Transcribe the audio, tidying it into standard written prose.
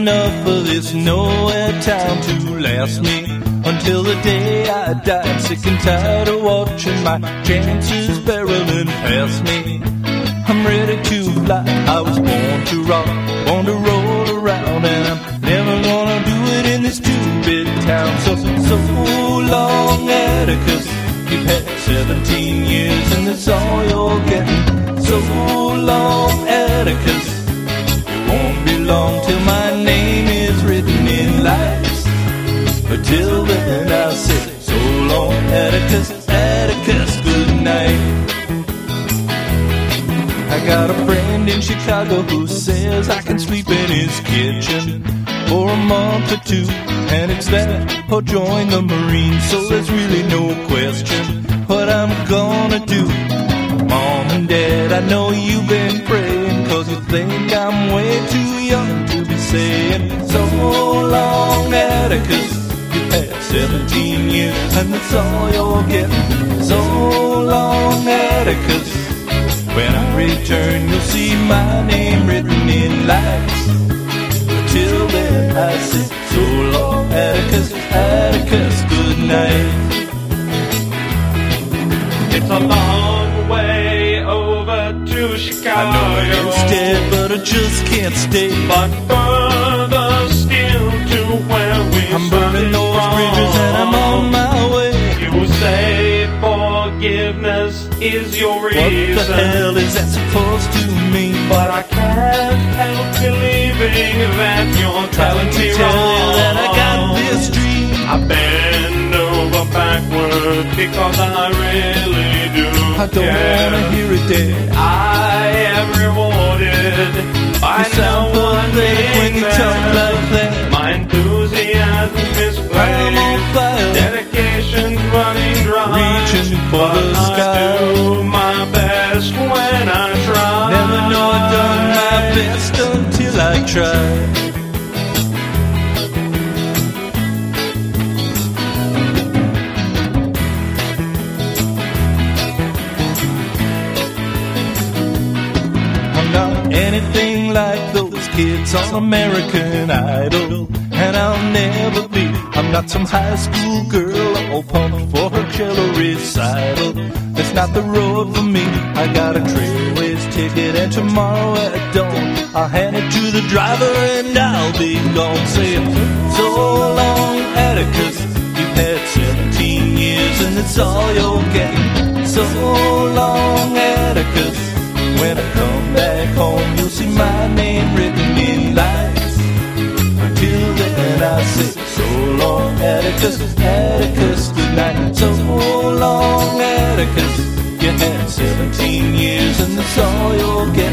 enough of this nowhere time to last me until the day I died, sick and tired of watching my chances barreling past me. I'm ready to fly, I was born to rock, born to roll around, and I'm never gonna do it in this two-bit town. So long, Atticus, you've had 17 years and that's all you're getting. So long, Atticus, it won't be long till my name is written in lights. But till then I'll say, so long, Atticus, Atticus, good night. I got a friend in Chicago who says I can sleep in his kitchen for a month or two, and it's that or join the Marines, so there's really no question what I'm gonna do. Mom and Dad, I know you've been praying, 'cause you think I'm way too young to be saying, so long, Atticus, you've had 17 years and that's all you're getting. So long, Atticus, when I return you'll see my name written in lights. Till then I say, so long, Atticus, Atticus, good night. It's a long way over to Chicago. I know instead, but I just can't stay. But further still to where we I'm burning those bridges and I'm on my way. You say forgiveness is your reason. What the hell is that supposed to mean? But I can't help believing that you're telling me wrong. That I got this dream. I bend over backward because I really do. I don't wanna hear it, Dad. I am rewarded by You sound pathetic when you talk like that. My enthusiasm is I'm on fire, dedication's running dry. reaching for the sky. I do my best when I try. Never know I've done my best until I try. I'm not anything like those kids on American Idol, and I'll never be. I'm not some high school girl all pumped for her cello recital. That's not the road for me. I got a Trailways ticket, and tomorrow at dawn I'll hand it to the driver and I'll be gone. Saying, so long, Atticus, you've had 17 years and that's all you're getting. So long, Atticus, when I come back home you'll see my name written in lights. Until then I say, so long, Atticus, Atticus, good night. So long, Atticus, you had 17 years and that's all you'll get.